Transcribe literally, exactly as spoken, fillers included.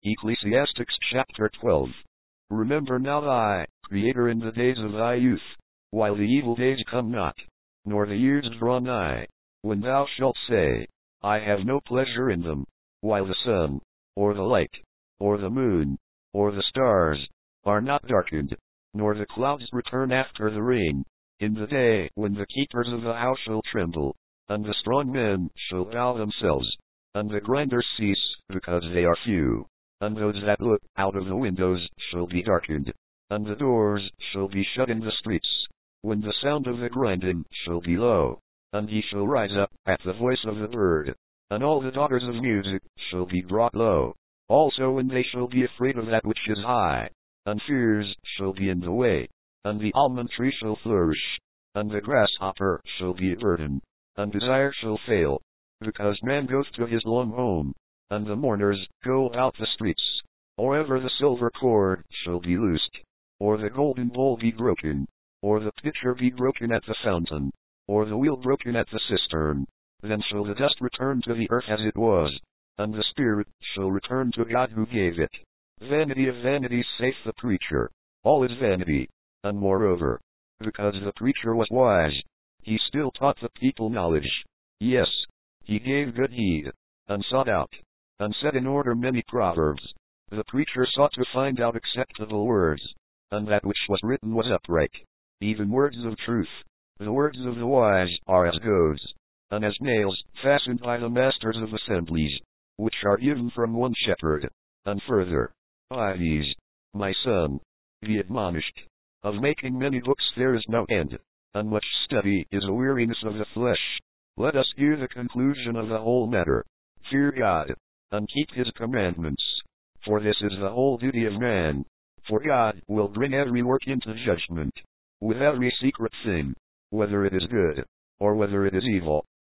Ecclesiastes chapter twelve. Remember now thy Creator in the days of thy youth, while the evil days come not, nor the years draw nigh, when thou shalt say, I have no pleasure in them, while the sun, or the light, or the moon, or the stars, are not darkened, nor the clouds return after the rain, in the day when the keepers of the house shall tremble, and the strong men shall bow themselves, and the grinders cease, because they are few, and those that look out of the windows shall be darkened, and the doors shall be shut in the streets, when the sound of the grinding shall be low, and he shall rise up at the voice of the bird, and all the daughters of music shall be brought low, also when they shall be afraid of that which is high, and fears shall be in the way, and the almond tree shall flourish, and the grasshopper shall be a burden, and desire shall fail, because man goes to his long home, and the mourners go about the streets, or ever the silver cord shall be loosed, or the golden bowl be broken, or the pitcher be broken at the fountain, or the wheel broken at the cistern, then shall the dust return to the earth as it was, and the spirit shall return to God who gave it. Vanity of vanities, saith the preacher, all is vanity, and moreover, because the preacher was wise, he still taught the people knowledge. Yes, he gave good heed, and sought out, and set in order many proverbs. The preacher sought to find out acceptable words, and that which was written was upright, even words of truth. The words of the wise are as goads, and as nails fastened by the masters of assemblies, which are given from one shepherd. And further, by these, my son, be admonished. Of making many books there is no end, and much study is a weariness of the flesh. Let us hear the conclusion of the whole matter. Fear God, and keep his commandments, for this is the whole duty of man. For God will bring every work into judgment, with every secret thing, whether it is good, or whether it is evil.